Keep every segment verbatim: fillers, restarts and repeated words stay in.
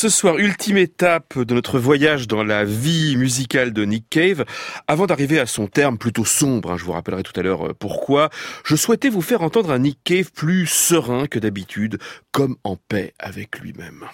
Ce soir, ultime étape de notre voyage dans la vie musicale de Nick Cave. Avant d'arriver à son terme plutôt sombre, hein, je vous rappellerai tout à l'heure pourquoi, je souhaitais vous faire entendre un Nick Cave plus serein que d'habitude, comme en paix avec lui-même.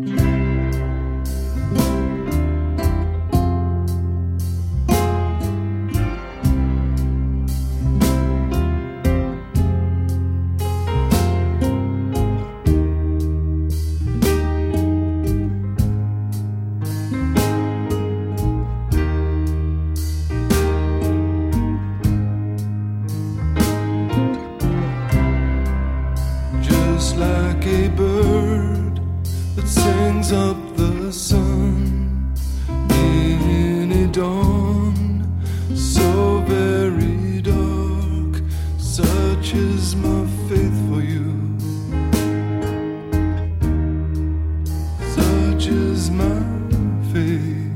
Up the sun in a dawn so very dark, such is my faith for you, such is my faith.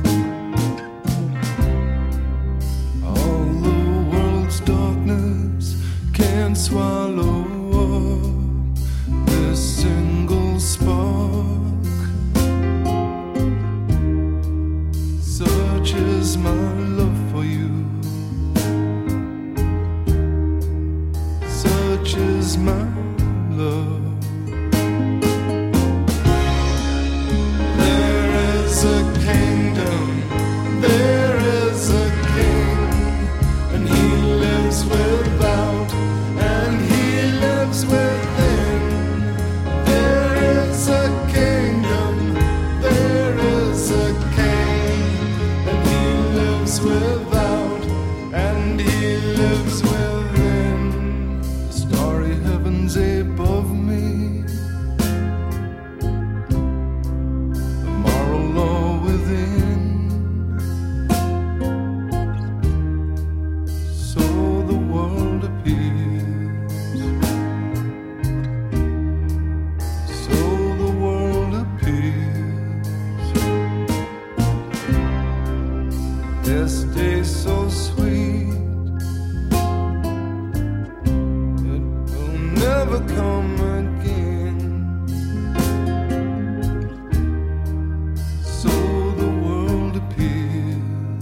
All the world's darkness can't swallow up this single spark. Such is my love for you, such is my love. There is a kingdom, there is a king, and he lives without, and he lives within. There is a kingdom, there is a king, without, and he lives within. The starry heavens above me, the moral law within. So the world appears, so the world appears. This day so sweet, it will never come again. So the world appears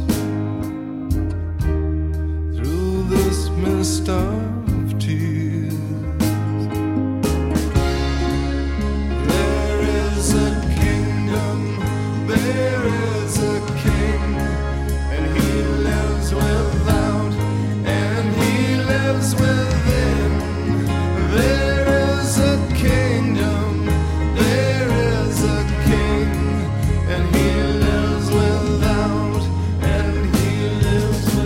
through this mist of tears. There is a kingdom, there is a king, without, and he lives within. There is a kingdom, there is a king, and he lives without, and he lives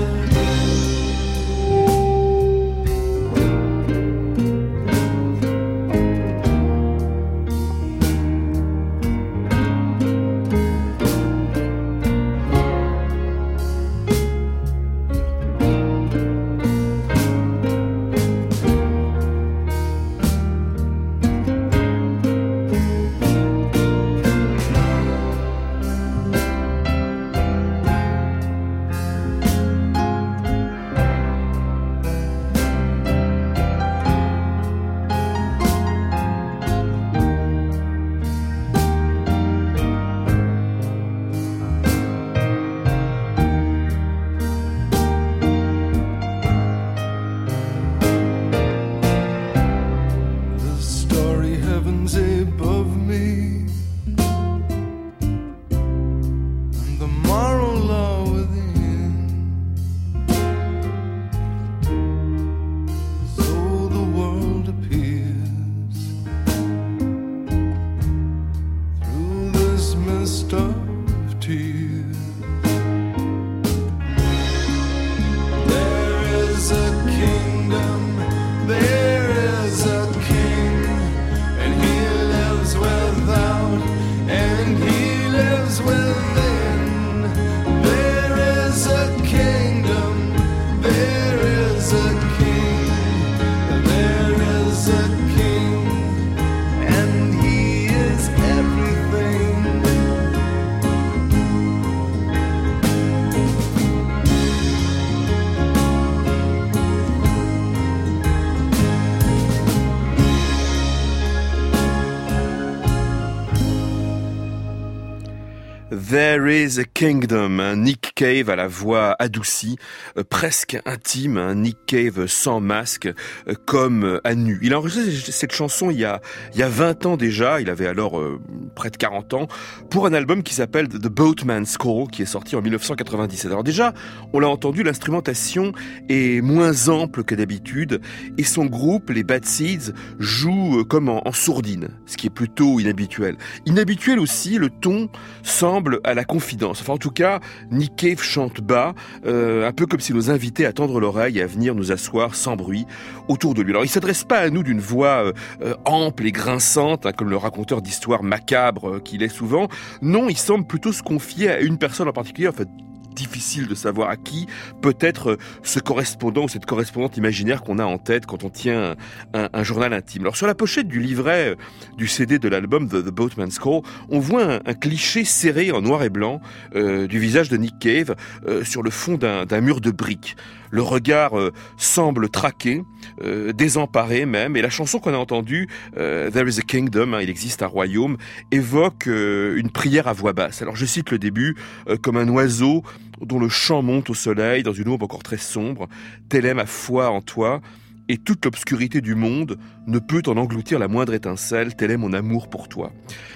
There is a Kingdom, un Nick Cave à la voix adoucie, euh, presque intime, un Nick Cave sans masque, euh, comme à nu. Il a enregistré cette chanson il y a, il y a vingt ans déjà, il avait alors euh, près de quarante ans, pour un album qui s'appelle The Boatman's Call, qui est sorti en dix-neuf cent quatre-vingt-dix-sept. Alors déjà, on l'a entendu, l'instrumentation est moins ample que d'habitude, et son groupe, les Bad Seeds, joue comme en, en sourdine, ce qui est plutôt inhabituel. Inhabituel aussi, le ton semble à la confidence. Enfin, en tout cas, Nick Cave chante bas, euh, un peu comme si nous invitait à tendre l'oreille et à venir nous asseoir sans bruit autour de lui. Alors, il s'adresse pas à nous d'une voix euh, ample et grinçante, hein, comme le raconteur d'histoires macabres euh, qu'il est souvent. Non, il semble plutôt se confier à une personne en particulier, en fait, difficile de savoir à qui, peut-être ce correspondant ou cette correspondante imaginaire qu'on a en tête quand on tient un, un, un journal intime. Alors sur la pochette du livret du C D de l'album The, The Boatman's Call, on voit un, un cliché serré en noir et blanc euh, du visage de Nick Cave euh, sur le fond d'un, d'un mur de briques. Le regard euh, semble traqué, euh, désemparé même, et la chanson qu'on a entendue, euh, There is a Kingdom, hein, il existe un royaume, évoque euh, une prière à voix basse. Alors je cite le début, euh, comme un oiseau dont le chant monte au soleil dans une aube encore très sombre, telle est ma foi en toi, et toute l'obscurité du monde ne peut en engloutir la moindre étincelle, tel est mon amour pour toi.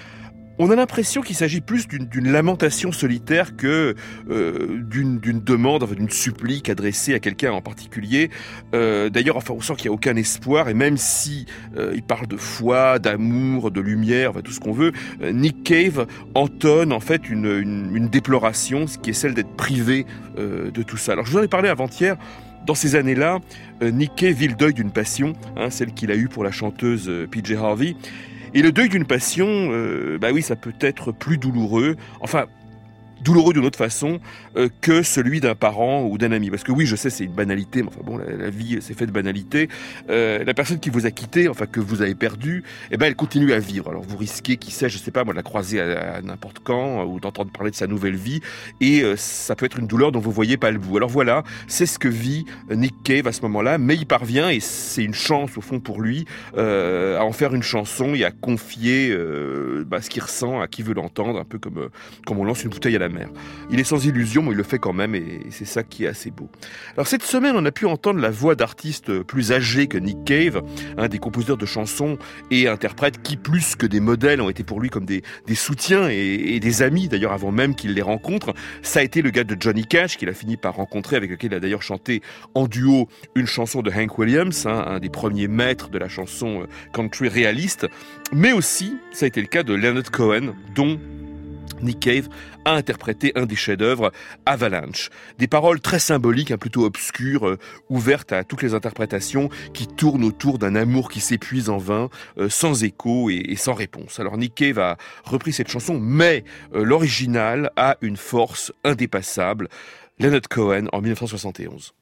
On a l'impression qu'il s'agit plus d'une, d'une lamentation solitaire que euh, d'une, d'une demande, enfin, d'une supplique adressée à quelqu'un en particulier. Euh, d'ailleurs, enfin, on sent qu'il n'y a aucun espoir, et même si euh, il parle de foi, d'amour, de lumière, enfin, tout ce qu'on veut, euh, Nick Cave entonne en fait une, une, une déploration, ce qui est celle d'être privé euh, de tout ça. Alors, je vous en ai parlé avant-hier. Dans ces années-là, euh, Nick Cave vit le deuil d'une passion, hein, celle qu'il a eue pour la chanteuse euh, P J Harvey. Et le deuil d'une passion, euh, bah oui, ça peut être plus douloureux, enfin, douloureux d'une autre façon euh, que celui d'un parent ou d'un ami. Parce que oui, je sais, c'est une banalité, mais enfin bon, la, la vie, c'est fait de banalité. Euh, la personne qui vous a quitté, enfin que vous avez perdu, eh ben, elle continue à vivre. Alors vous risquez, qui sait, je sais pas, moi, de la croiser à, à n'importe quand, ou d'entendre parler de sa nouvelle vie, et euh, ça peut être une douleur dont vous voyez pas le bout. Alors voilà, c'est ce que vit Nick Cave à ce moment-là, mais il parvient, et c'est une chance au fond pour lui, euh, à en faire une chanson et à confier euh, bah, ce qu'il ressent à qui veut l'entendre, un peu comme, euh, comme on lance une bouteille à la mer. Il est sans illusion, mais il le fait quand même, et c'est ça qui est assez beau. Alors cette semaine, on a pu entendre la voix d'artistes plus âgés que Nick Cave, un des compositeurs de chansons et interprètes qui, plus que des modèles, ont été pour lui comme des, des soutiens et, et des amis, d'ailleurs avant même qu'il les rencontre. Ça a été le gars de Johnny Cash, qu'il a fini par rencontrer, avec lequel il a d'ailleurs chanté en duo une chanson de Hank Williams, hein, un des premiers maîtres de la chanson country réaliste. Mais aussi, ça a été le cas de Leonard Cohen, dont Nick Cave a interprété un des chefs-d'œuvre, Avalanche. Des paroles très symboliques, hein, plutôt obscures, euh, ouvertes à toutes les interprétations, qui tournent autour d'un amour qui s'épuise en vain, euh, sans écho et, et sans réponse. Alors Nick Cave a repris cette chanson, mais euh, l'original a une force indépassable. Leonard Cohen en dix-neuf cent soixante et onze.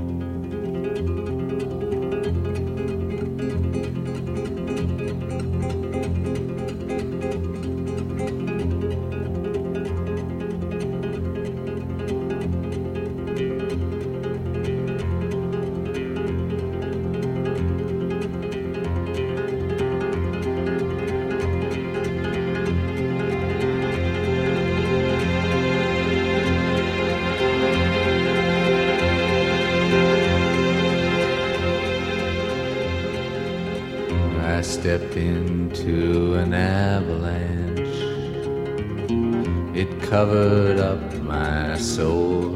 Stepped into an avalanche. It covered up my soul.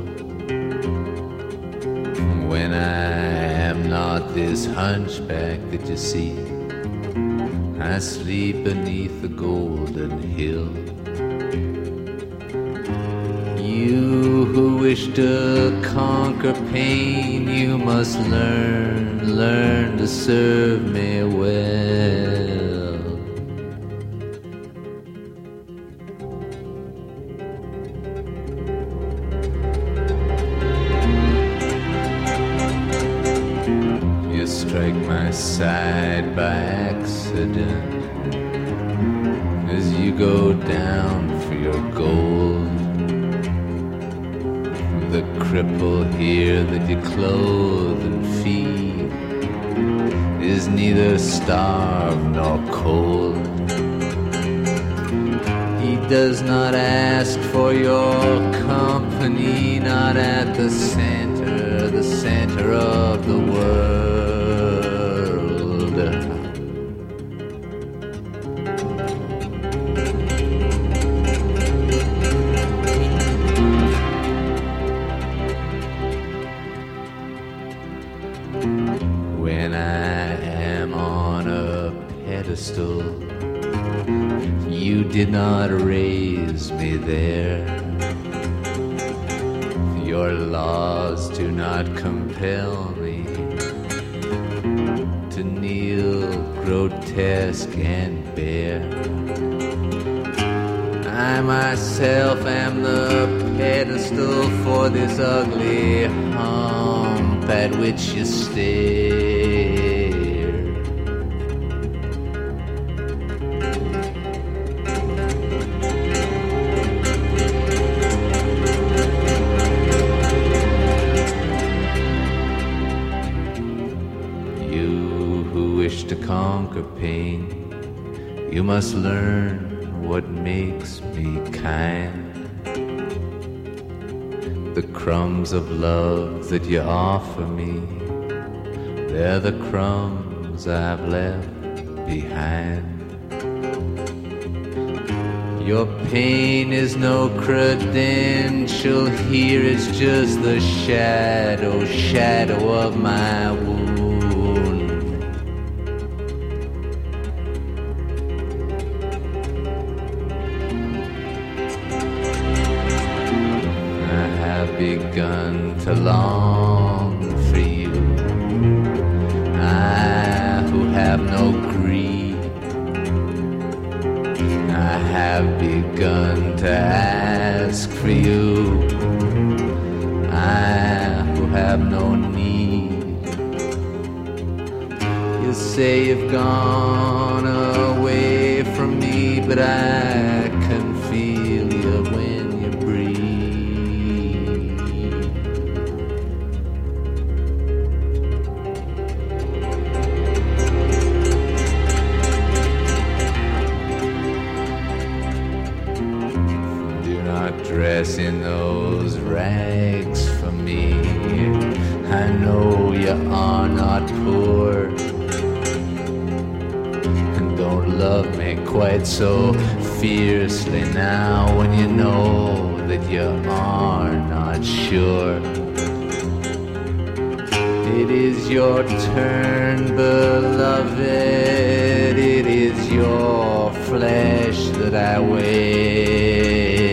When I am not this hunchback that you see, I sleep beneath the golden hill. You who wish to conquer pain, you must learn, learn to serve me well. You strike my side by accident as you go down for your gold. The cripple here that you clothe and feed is neither starved nor cold. He does not ask for your company, not at the center, the center of the world. When I am on a pedestal, you did not raise me there. Your laws do not compel me to kneel grotesque and bare. I myself am the pedestal for this ugly hump at which you stare. To conquer pain, you must learn what makes me kind. The crumbs of love that you offer me, they're the crumbs I've left behind. Your pain is no credential here, it's just the shadow, shadow of my wound. Begun to long for you, I who have no greed. I have begun to ask for you, I who have no need. You say you've gone away from me, but I can feel you when you breathe. Dress in those rags for me. I know you are not poor, and don't love me quite so fiercely now when you know that you are not sure. It is your turn, beloved, it is your flesh that I wear.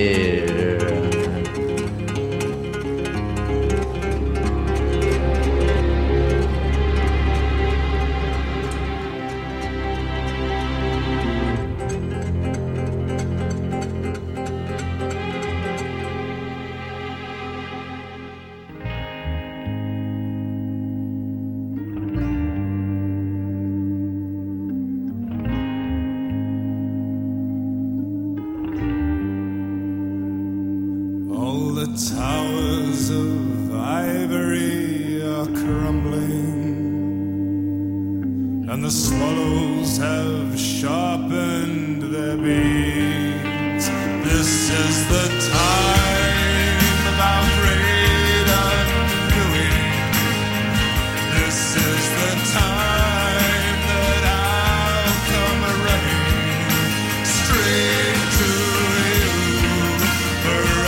Towers of ivory are crumbling, and the swallows have sharpened their beaks. This is the time of our great undoing. This is the time that I'll come running straight to you, for I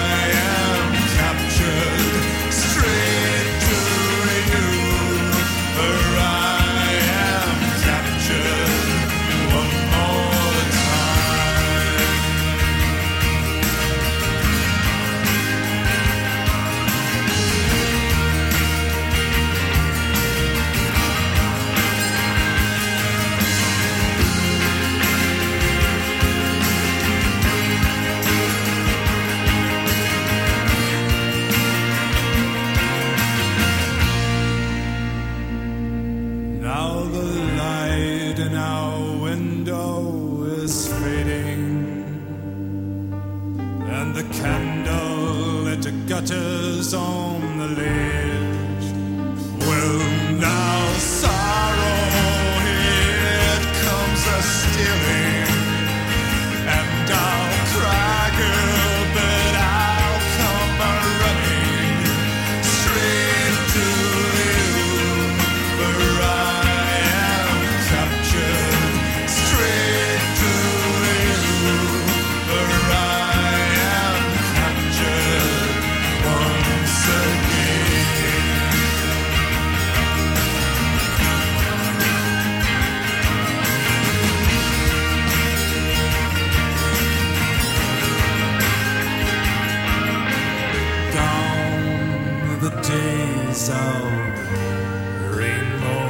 gutters on the ledge. Well, now sorrow, it comes a stealing, and I'll colors of rainbow.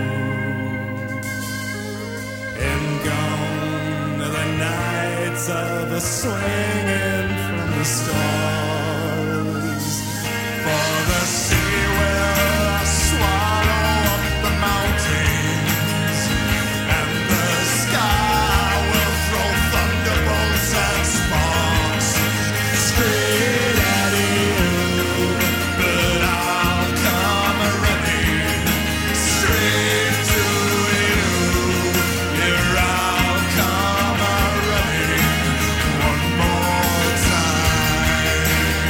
And gone are the nights of the swinging from the stars. For the sea will swallow up the mountains, and the sky will throw thunderbolts and sparks straight at you. But I'll come running straight to you. Here I'll come running one more time.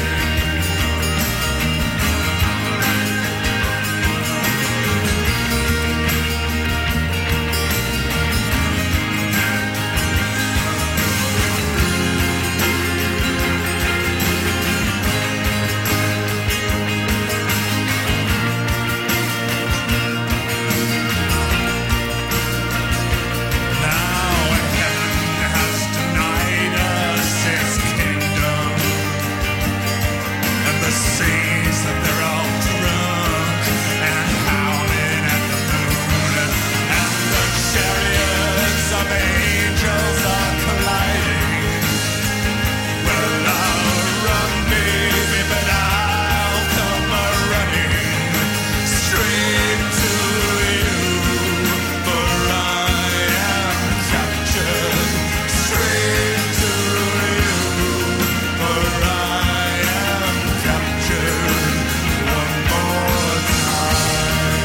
Now heaven has denied us its kingdom, and the seas that they're all drunk and howling at the moon, and the chariots of angels are colliding. Well, I'll run, baby, but I'll come running straight to you. For I am captured straight to you. For I am captured one more time.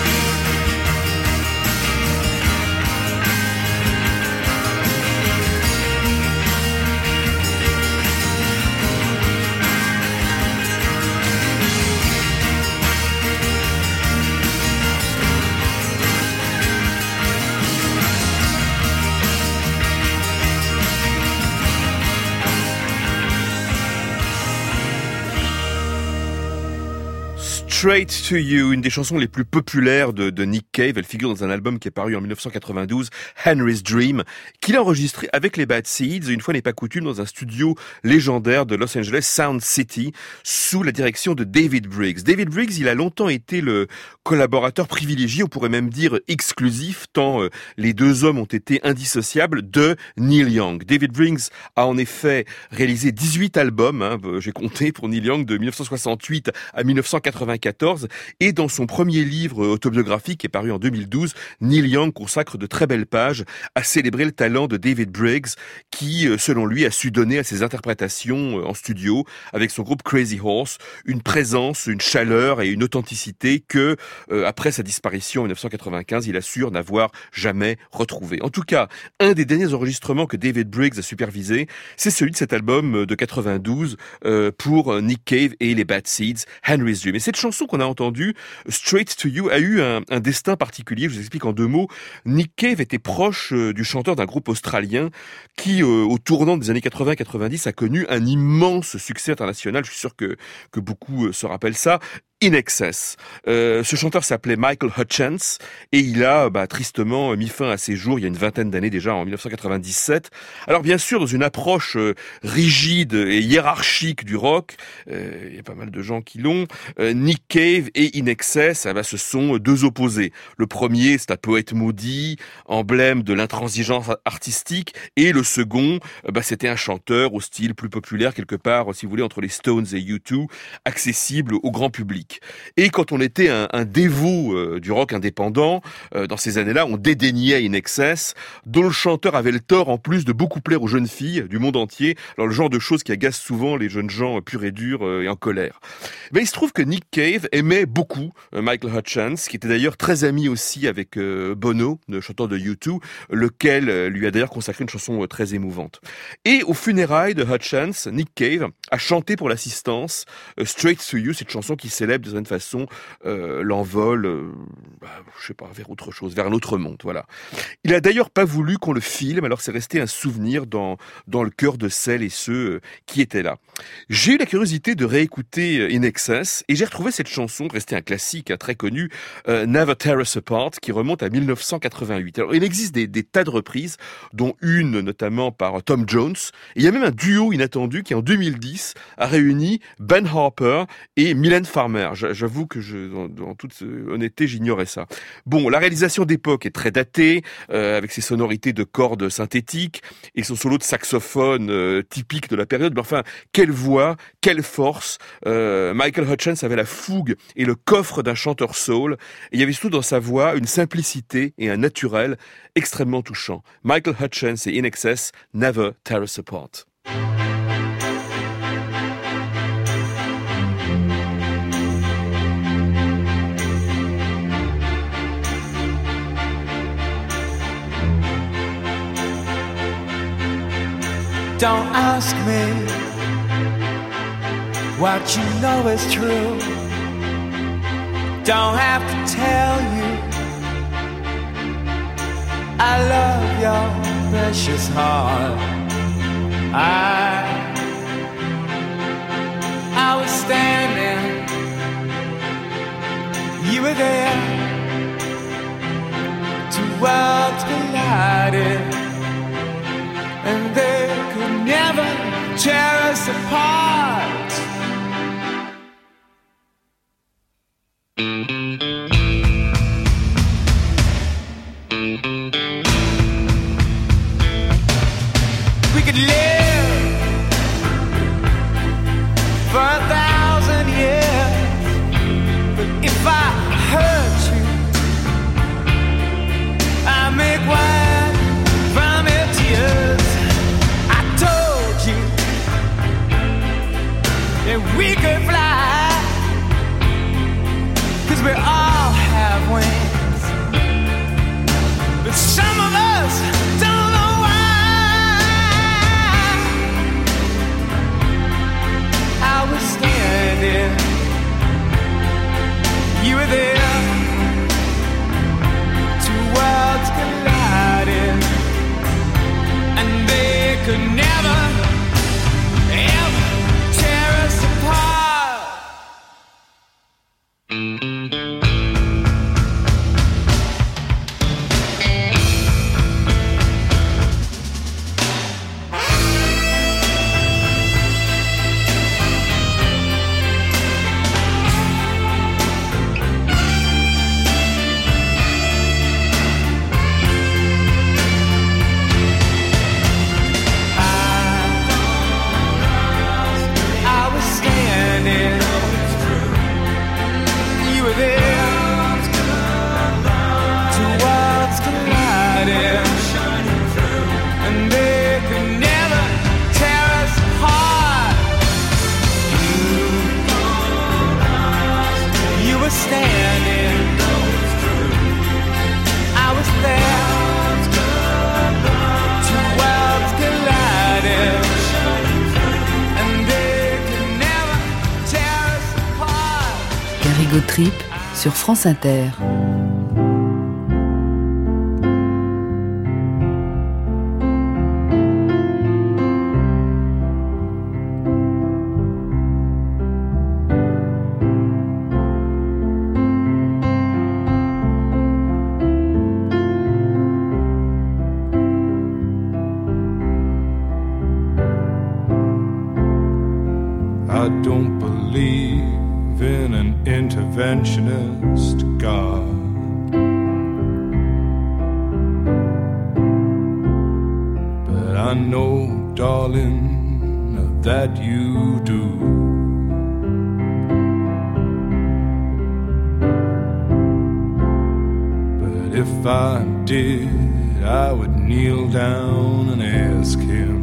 Straight to You, une des chansons les plus populaires de, de Nick Cave. Elle figure dans un album qui est paru en dix-neuf cent quatre-vingt-douze, Henry's Dream, qu'il a enregistré avec les Bad Seeds, une fois n'est pas coutume, dans un studio légendaire de Los Angeles, Sound City, sous la direction de David Briggs. David Briggs, il a longtemps été le collaborateur privilégié, on pourrait même dire exclusif, tant euh, les deux hommes ont été indissociables, de Neil Young. David Briggs a en effet réalisé dix-huit albums, hein, j'ai compté pour Neil Young, de dix-neuf cent soixante-huit à dix-neuf cent quatre-vingt-quatorze, et dans son premier livre autobiographique qui est paru en deux mille douze, Neil Young consacre de très belles pages à célébrer le talent de David Briggs, qui, selon lui, a su donner à ses interprétations en studio, avec son groupe Crazy Horse, une présence, une chaleur et une authenticité que, euh, après sa disparition en dix-neuf cent quatre-vingt-quinze, il assure n'avoir jamais retrouvé. En tout cas, un des derniers enregistrements que David Briggs a supervisé, c'est celui de cet album de quatre-vingt-douze euh, pour Nick Cave et les Bad Seeds, Henry's Dream. Et cette chanson qu'on a entendue, Straight to You, a eu un, un destin particulier. Je vous explique en deux mots. Nick Cave était proche euh, du chanteur d'un groupe australien qui, euh, au tournant des années quatre-vingts quatre-vingt-dix, a connu un immense succès international. Je suis sûr que, que beaucoup euh, se rappellent ça. In Excess. Euh, ce chanteur s'appelait Michael Hutchence et il a bah, tristement mis fin à ses jours il y a une vingtaine d'années déjà, en dix-neuf cent quatre-vingt-dix-sept. Alors bien sûr, dans une approche euh, rigide et hiérarchique du rock, euh, il y a pas mal de gens qui l'ont, euh, Nick Cave et In Excess, ah bah, ce sont deux opposés. Le premier, c'est un poète maudit, emblème de l'intransigeance artistique, et le second, euh, bah, c'était un chanteur au style plus populaire, quelque part, si vous voulez, entre les Stones et U deux, accessible au grand public. Et quand on était un, un dévot euh, du rock indépendant, euh, dans ces années-là, on dédaignait In Excess, dont le chanteur avait le tort en plus de beaucoup plaire aux jeunes filles du monde entier. Alors le genre de choses qui agacent souvent les jeunes gens purs et durs euh, et en colère. Mais il se trouve que Nick Cave aimait beaucoup euh, Michael Hutchence, qui était d'ailleurs très ami aussi avec euh, Bono, le chanteur de U deux, lequel euh, lui a d'ailleurs consacré une chanson euh, très émouvante. Et aux funérailles de Hutchence, Nick Cave a chanté pour l'assistance euh, Straight to You, cette chanson qui célèbre de certaine façon euh, l'envol, euh, bah, je sais pas, vers autre chose, vers un autre monde, voilà. Il a d'ailleurs pas voulu qu'on le filme, alors c'est resté un souvenir dans dans le cœur de celles et ceux qui étaient là. J'ai eu la curiosité de réécouter In Excess et j'ai retrouvé cette chanson, restée un classique, hein, très connu, euh, Never Tear Us Apart, qui remonte à dix-neuf cent quatre-vingt-huit. Alors il existe des, des tas de reprises, dont une notamment par Tom Jones, et il y a même un duo inattendu qui en deux mille dix Smith a réuni Ben Harper et Mylène Farmer. J'avoue que je, en, en toute honnêteté, j'ignorais ça. Bon, la réalisation d'époque est très datée, euh, avec ses sonorités de cordes synthétiques et son solo de saxophone euh, typique de la période. Mais enfin, quelle voix, quelle force. Euh, Michael Hutchence avait la fougue et le coffre d'un chanteur soul. Et il y avait surtout dans sa voix une simplicité et un naturel extrêmement touchant. Michael Hutchence et In Excess, Never Tear Us Apart. Don't ask me what you know is true. Don't have to tell you I love your precious heart. I I was standing, you were there. Two worlds collided, and they could never tear us apart. We could live for a thousand years, but if I hurt you, I make wine from your tears. I told you that we could fly, 'cause we all have wings, but some of us don't know why. I was standing, you were there. Two worlds collided, and they could never, ever tear us apart. I was standing, you were there. Two worlds collided, and they could never tear us apart. You, you were standing, I was there. Two worlds collided, and they could never tear us apart. Carrigo Trip sur France Inter. I don't believe in an interventionist God. But I know, darling, that you do. But if I did, I would kneel down and ask him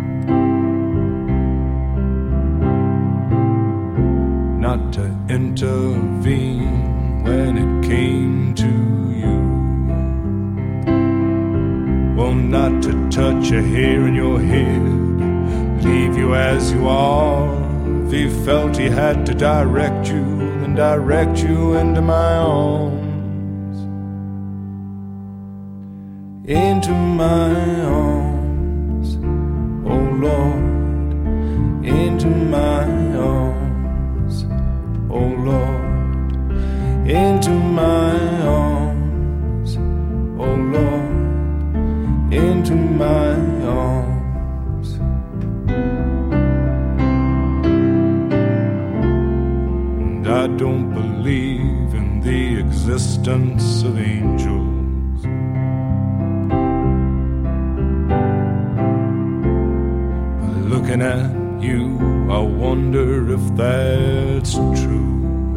not to intervene when it came to you. Well, not to touch a hair in your head, leave you as you are. If he felt he had to direct you, then direct you into my arms. Into my arms, oh Lord, into my arms, oh Lord, into my arms, oh Lord, into my arms. I don't believe in the existence of angels. But looking at you, I wonder if that's true.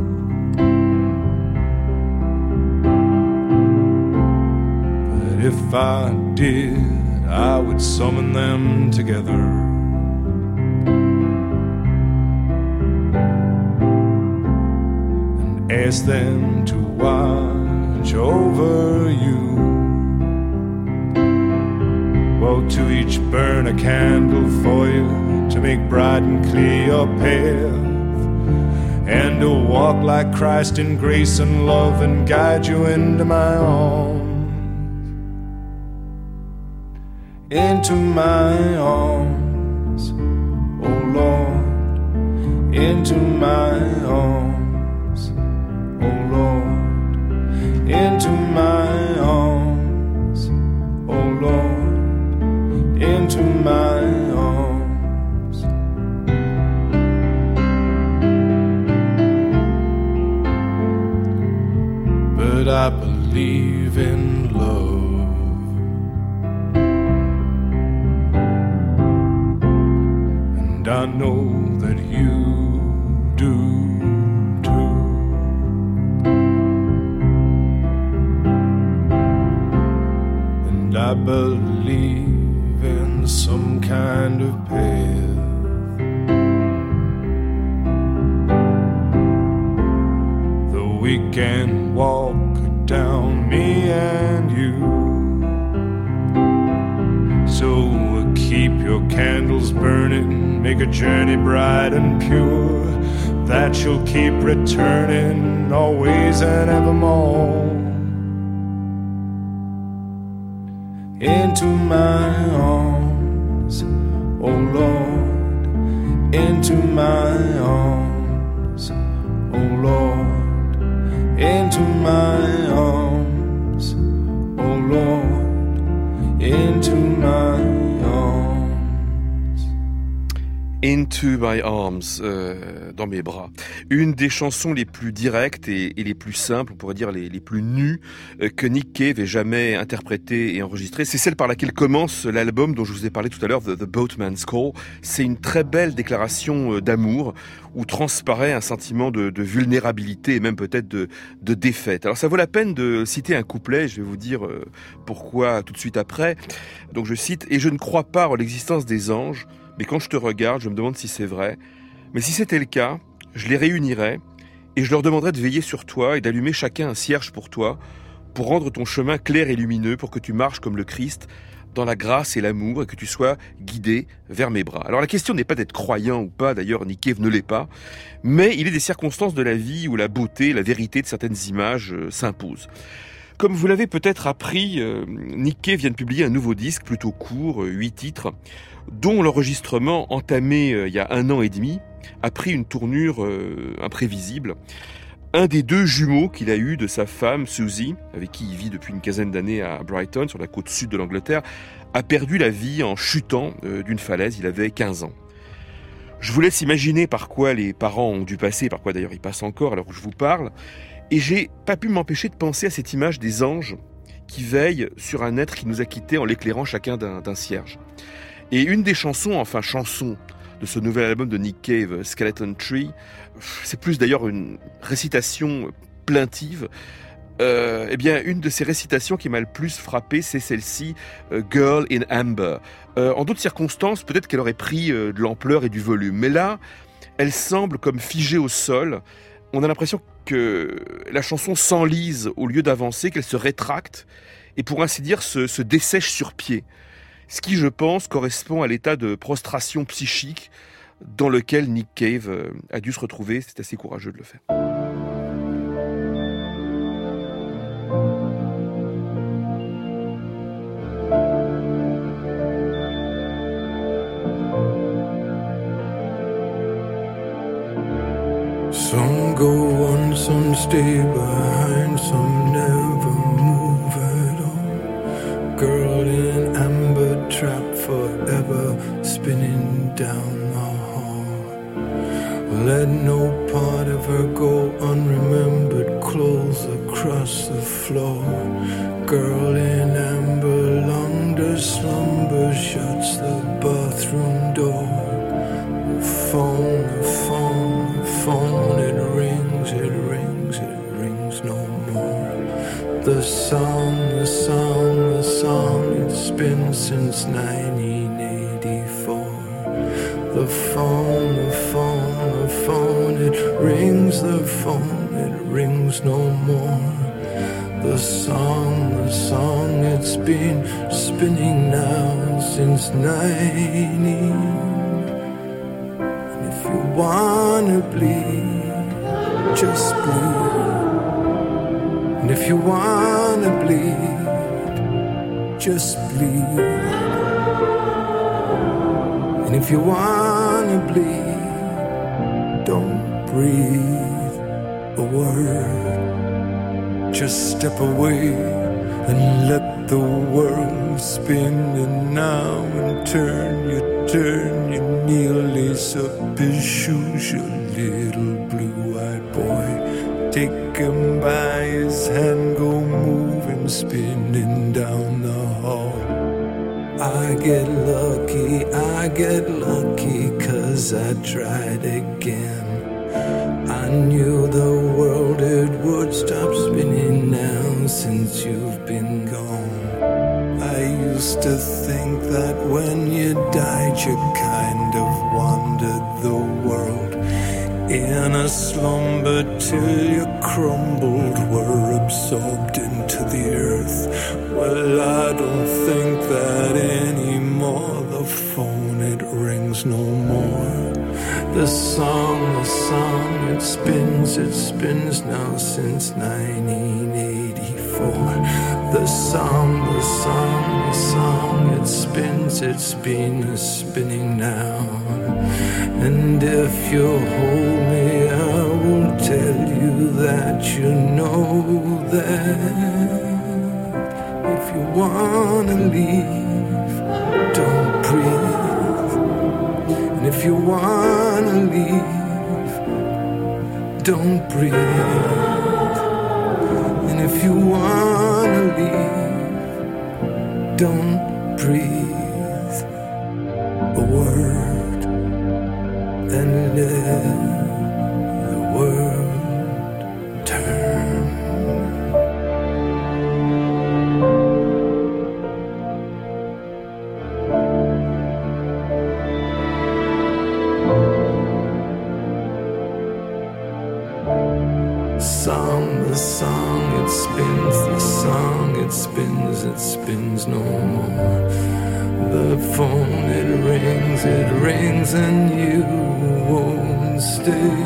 But if I did, I would summon them together. Ask them to watch over you. Well, to each burn a candle for you, to make bright and clear your path, and to walk like Christ in grace and love and guide you into my arms. Into my arms, oh Lord, into my arms, oh Lord, into my arms, oh Lord, into my arms. But I believe in love. And I know that you do too. And I believe in some kind of path that we can walk down, me and you. So keep your candles burning, make a journey bright and pure, that you'll keep returning always and evermore. Into my arms, oh Lord, into my arms, oh Lord, into my arms, oh Lord, into my arms. Into my arms, euh, dans mes bras. Une des chansons les plus directes et, et les plus simples, on pourrait dire les, les plus nues, euh, que Nick Cave ait jamais interprétée et enregistrée. C'est celle par laquelle commence l'album dont je vous ai parlé tout à l'heure, The, The Boatman's Call. C'est une très belle déclaration euh, d'amour où transparaît un sentiment de, de vulnérabilité et même peut-être de, de défaite. Alors ça vaut la peine de citer un couplet, je vais vous dire euh, pourquoi tout de suite après. Donc je cite « Et je ne crois pas en l'existence des anges, mais quand je te regarde, je me demande si c'est vrai. Mais si c'était le cas, je les réunirais et je leur demanderais de veiller sur toi et d'allumer chacun un cierge pour toi, pour rendre ton chemin clair et lumineux, pour que tu marches comme le Christ dans la grâce et l'amour et que tu sois guidé vers mes bras. » Alors la question n'est pas d'être croyant ou pas, d'ailleurs Nick Cave ne l'est pas, mais il est des circonstances de la vie où la beauté, la vérité de certaines images euh, s'imposent. Comme vous l'avez peut-être appris, euh, Nick Cave vient de publier un nouveau disque plutôt court, huit euh, titres, dont l'enregistrement, entamé euh, il y a un an et demi, a pris une tournure euh, imprévisible. Un des deux jumeaux qu'il a eu de sa femme, Susie, avec qui il vit depuis une quinzaine d'années à Brighton, sur la côte sud de l'Angleterre, a perdu la vie en chutant euh, d'une falaise. Il avait quinze ans. Je vous laisse imaginer par quoi les parents ont dû passer, par quoi d'ailleurs ils passent encore alors que je vous parle. Et j'ai pas pu m'empêcher de penser à cette image des anges qui veillent sur un être qui nous a quittés en l'éclairant chacun d'un, d'un cierge. Et une des chansons, enfin chansons, de ce nouvel album de Nick Cave, Skeleton Tree, c'est plus d'ailleurs une récitation plaintive. Euh, eh bien, une de ces récitations qui m'a le plus frappé, c'est celle-ci, euh, Girl in Amber. Euh, en d'autres circonstances, peut-être qu'elle aurait pris euh, de l'ampleur et du volume. Mais là, elle semble comme figée au sol. On a l'impression que la chanson s'enlise au lieu d'avancer, qu'elle se rétracte et pour ainsi dire se, se dessèche sur pied. Ce qui, je pense, correspond à l'état de prostration psychique dans lequel Nick Cave a dû se retrouver. C'est assez courageux de le faire. Some go on, some stay behind, some never move at all. Girl in amber trap forever spinning down the hall. let no part of her go unremembered. Clothes across the floor. Girl in amber, long to slumber, shuts the bathroom door. The phone, the phone, the phone, it rings, it rings, it rings no more. The song, the song, the song, it's been since nineteen eighty-four. The phone, the phone, the phone, it rings, the phone, it rings no more. The song, the song, it's been spinning now since nineteen. And if you wanna bleed, just bleed. And if you wanna bleed, just bleed. And if you wanna bleed, don't breathe a word. Just step away and let the world spin. And now and turn, you turn, you kneel, lace up his shoes, your little blue-eyed boy. Take him by his hand, go moving, spinning down the hall. I get lucky, I get lucky, 'cause I tried again. I knew the world, it would stop spinning now since you've been gone. I used to think that when you died, you kind of wandered the world in a slumber till you crumbled, were absorbed into the earth. Well, I don't think that anymore. The phone, it rings no more. The song, the song, it spins, it spins now since nineteen eighty-four. The song, the song, the song, it spins, it spins, spinning now. And if you hold me, I will tell you that you know that. If you wanna leave, don't breathe. And if you wanna leave, don't breathe. And if you wanna leave, don't breathe a word. And let the world turn. Song, the song, it spins, the song, it spins, it spins no more. The phone, it rings, it rings, and you won't stay.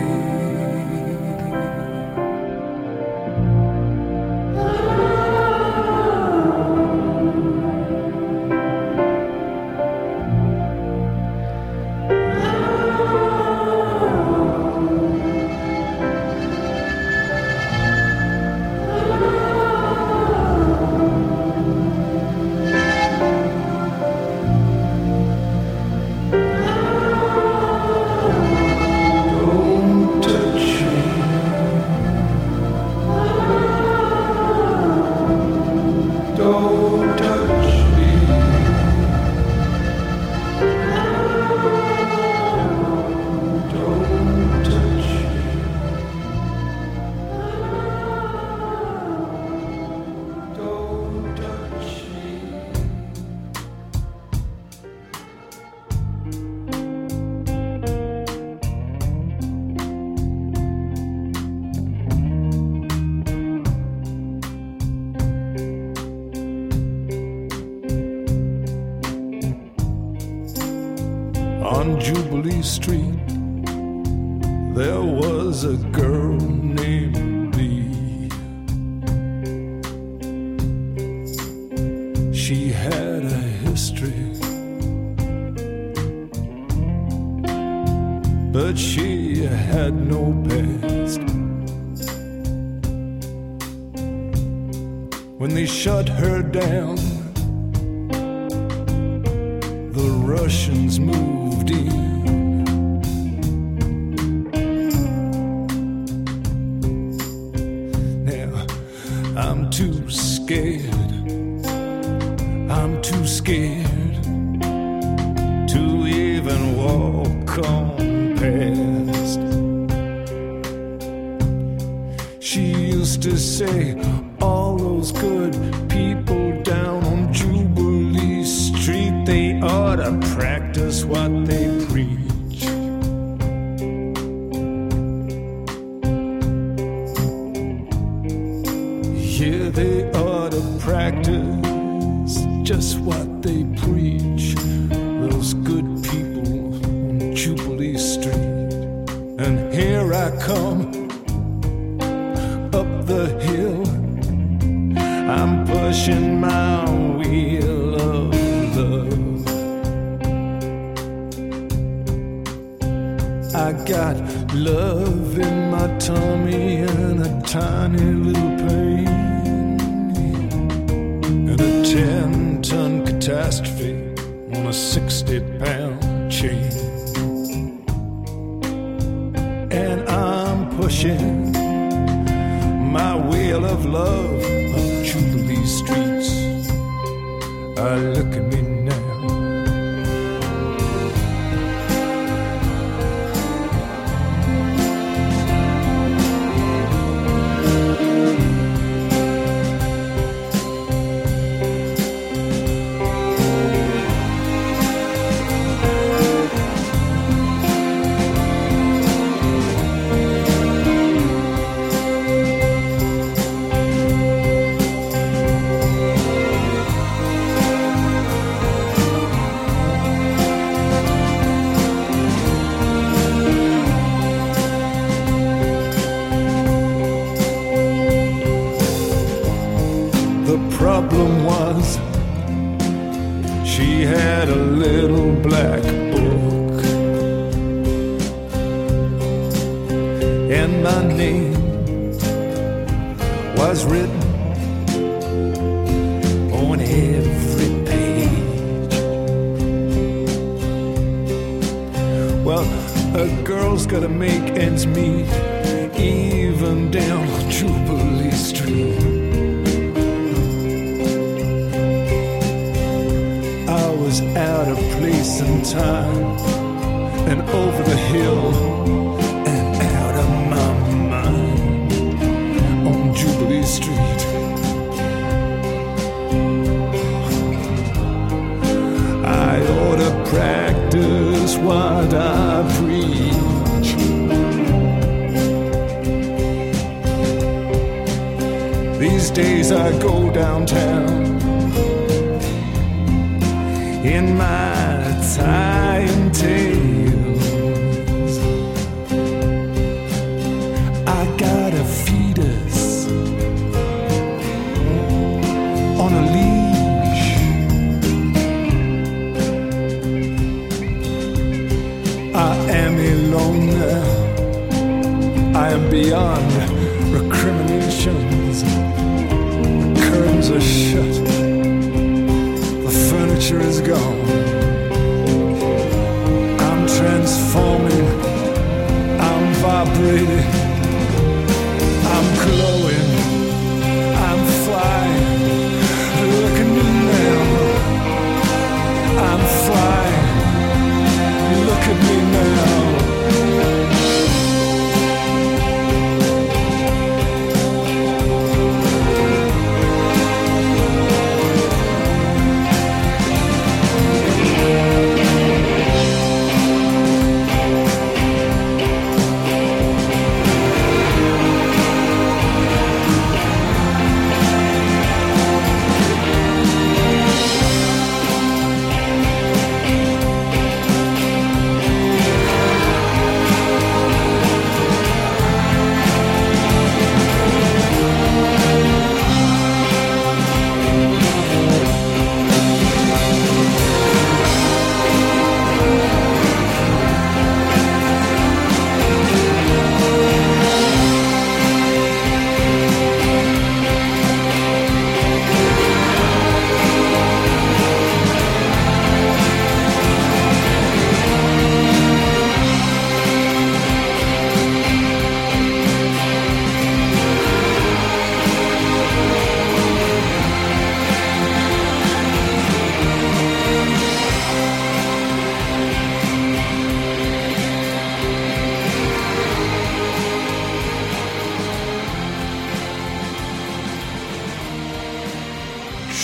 On Jubilee Street, there was a girl named Lee. She had a history, but she had no past. When they shut her down, the Russians moved in. just what they preach, those good people on Jubilee Street. And here I come, up the hill, I'm pushing my wheel of love. I got love in my tummy and a tiny little pain, and a ten-ton catastrophe on a sixty-pound chain. And I'm pushing my wheel of love up Jubilee streets. Ah, look at me now. Problem was, she had a little black book, and my name was written on every page. Well, a girl's gotta make ends meet, even down Jubilee Street. Out of place and time, and over the hill and out of my mind on Jubilee Street. I ought to practice what I preach. These days I go downtown in my tie and tails. I got a fetus on a leash. I am alone now. I am beyond recriminations. The curtains are shut. Furniture is gone. I'm transforming, I'm vibrating, I'm glowing, I'm flying. Look at me now, I'm flying. Look at me now.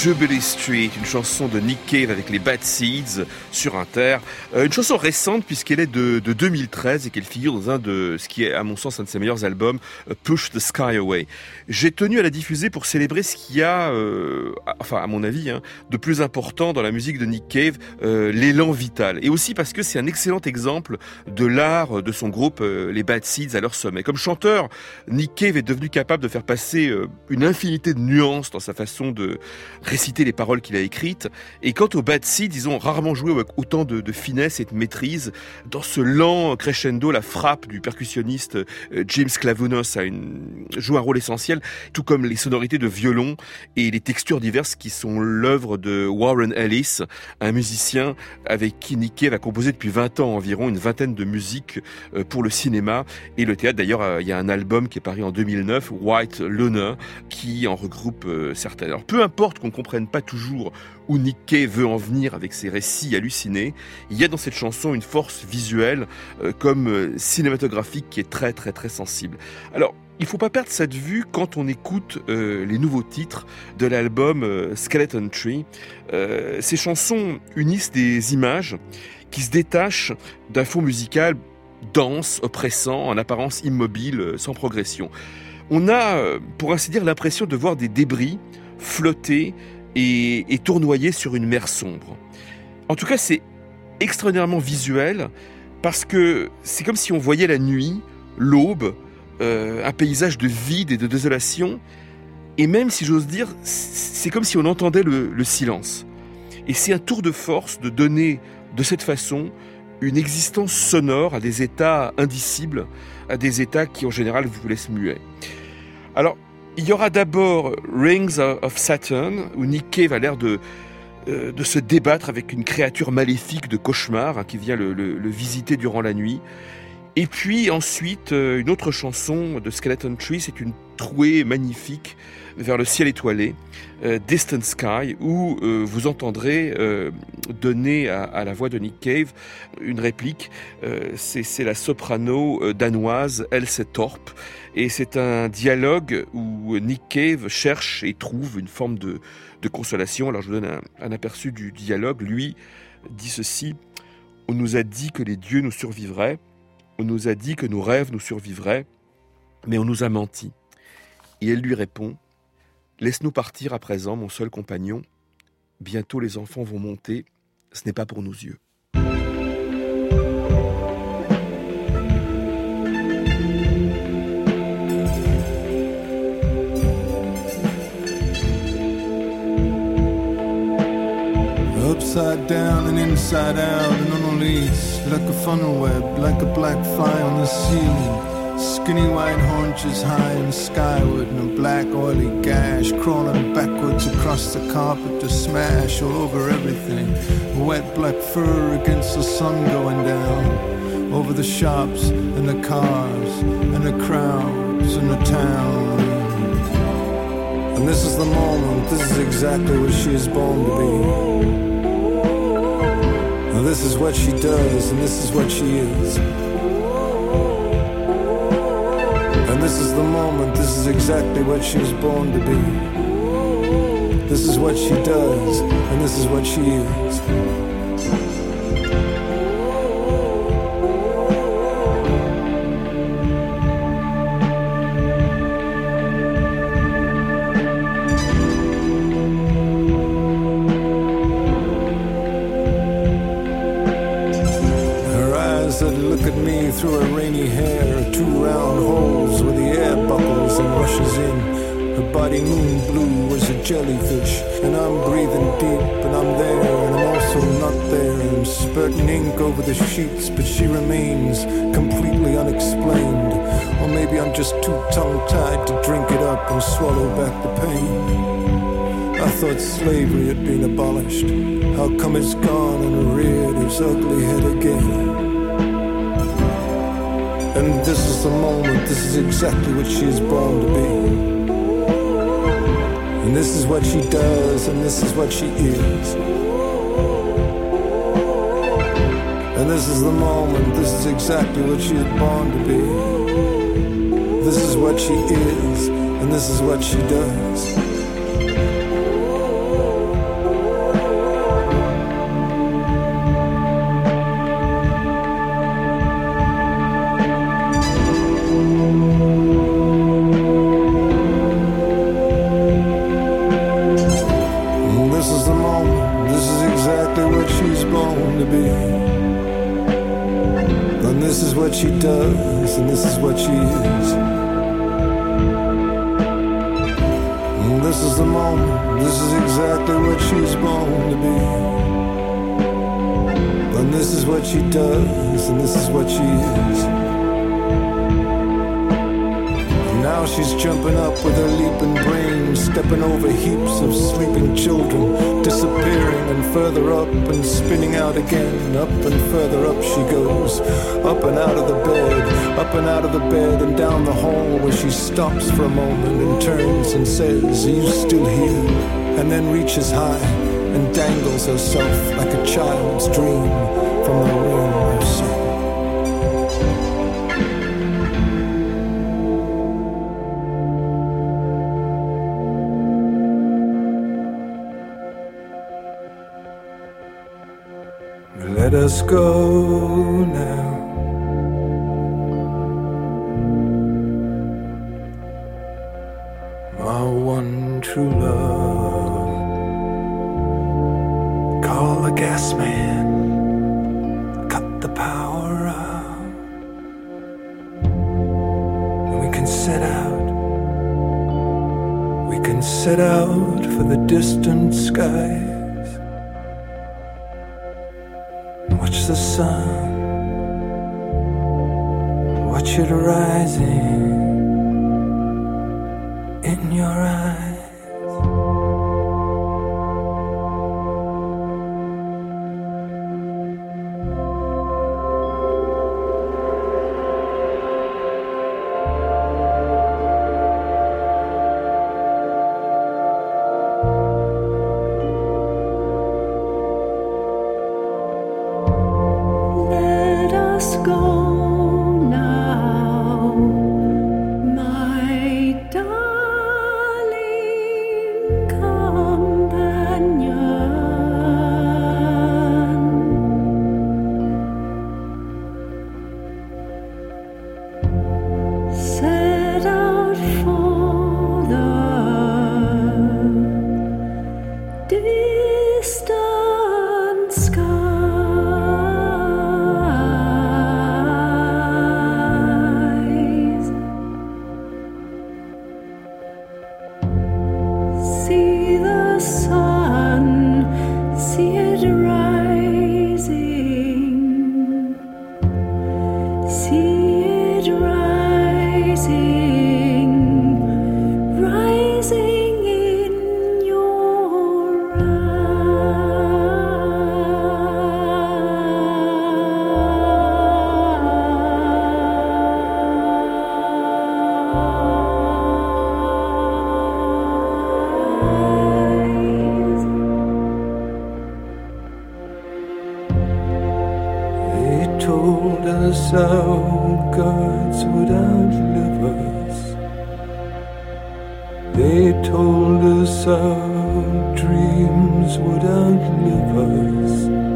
Jubilee Street, une chanson de Nick Cave avec les Bad Seeds sur Inter. Euh, une chanson récente puisqu'elle est de, de deux mille treize et qu'elle figure dans un de ce qui est à mon sens un de ses meilleurs albums, Push the Sky Away. J'ai tenu à la diffuser pour célébrer ce qu'il y a, euh, enfin à mon avis, hein, de plus important dans la musique de Nick Cave, euh, l'élan vital. Et aussi parce que c'est un excellent exemple de l'art de son groupe, euh, les Bad Seeds, à leur sommet. Comme chanteur, Nick Cave est devenu capable de faire passer euh, une infinité de nuances dans sa façon de réciter les paroles qu'il a écrites. Et quant aux Bad Seeds, ils ont rarement joué avec autant de, de finesse et de maîtrise. Dans ce lent crescendo, la frappe du percussionniste James Clavounos a une, joue un rôle essentiel, tout comme les sonorités de violon et les textures diverses qui sont l'œuvre de Warren Ellis, un musicien avec qui Nick Cave a composé depuis vingt ans environ une vingtaine de musiques pour le cinéma et le théâtre. D'ailleurs, il y a un album qui est paru en deux mille neuf, White Loner, qui en regroupe certaines. Alors, peu importe qu'on comprenne pas toujours où Nick Cave veut en venir avec ses récits hallucinés, il y a dans cette chanson une force visuelle euh, comme euh, cinématographique qui est très très très sensible. Alors, il faut pas perdre cette vue quand on écoute euh, les nouveaux titres de l'album euh, Skeleton Tree. Euh, ces chansons unissent des images qui se détachent d'un fond musical dense, oppressant, en apparence immobile, sans progression. On a, pour ainsi dire, l'impression de voir des débris flotter et, et tournoyer sur une mer sombre. En tout cas, c'est extraordinairement visuel parce que c'est comme si on voyait la nuit, l'aube, euh, un paysage de vide et de désolation. Et même, si j'ose dire, c'est comme si on entendait le, le silence. Et c'est un tour de force de donner de cette façon une existence sonore à des états indicibles, à des états qui en général vous laissent muets. Alors, il y aura d'abord Rings of Saturn, où Nick Cave a l'air de, euh, de se débattre avec une créature maléfique de cauchemar hein, qui vient le, le, le visiter durant la nuit. Et puis ensuite, euh, une autre chanson de Skeleton Tree, c'est une trouée magnifique vers le ciel étoilé, euh, Distant Sky, où euh, vous entendrez euh, donner à, à la voix de Nick Cave une réplique. Euh, c'est, c'est la soprano euh, danoise Else Torp. Et c'est un dialogue où Nick Cave cherche et trouve une forme de, de consolation. Alors je vous donne un, un aperçu du dialogue. Lui dit ceci: « On nous a dit que les dieux nous survivraient, on nous a dit que nos rêves nous survivraient, mais on nous a menti. » Et elle lui répond: « Laisse-nous partir à présent, mon seul compagnon. Bientôt les enfants vont monter, ce n'est pas pour nos yeux. » Upside down and inside out and on a lease, like a funnel web, like a black fly on the ceiling. Skinny white haunches high and skyward, and a black oily gash crawling backwards across the carpet to smash all over everything. Wet black fur against the sun going down, over the shops and the cars and the crowds and the town. And this is the moment, this is exactly what she is born to be. Now this is what she does, and this is what she is. And this is the moment, this is exactly what she was born to be. This is what she does, and this is what she is. Through her rainy hair, two round holes where the air buckles and rushes in. Her body moon blue as a jellyfish, and I'm breathing deep, and I'm there, and I'm also not there, and spurting ink over the sheets, but she remains completely unexplained. Or maybe I'm just too tongue-tied to drink it up and swallow back the pain. I thought slavery had been abolished. How come it's gone and reared its ugly head again? And this is the moment, this is exactly what she is born to be. And this is what she does, and this is what she is. And this is the moment, this is exactly what she is born to be. This is what she is, and this is what she does. what she does, and this is what she is. And this is the moment, this is exactly what she's born to be. And this is what she does, and this is what she is. Now she's jumping up with her leaping brain, stepping over heaps of sleeping children, disappearing and further up and spinning out again. Up and further up she goes, up and out of the bed, up and out of the bed and down the hall, where she stops for a moment and turns and says, "Are you still here?" And then reaches high and dangles herself like a child's dream from the room of sin. Let us go now. My one true love. Call the gas man. Cut the power out. And we can set out. We can set out for the distant skies. Watch the sun, watch it rising in your eyes. Our gods would outlive us. They told us our dreams would outlive us.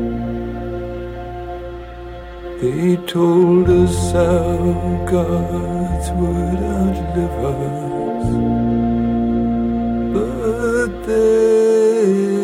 They told us our gods would outlive us. But they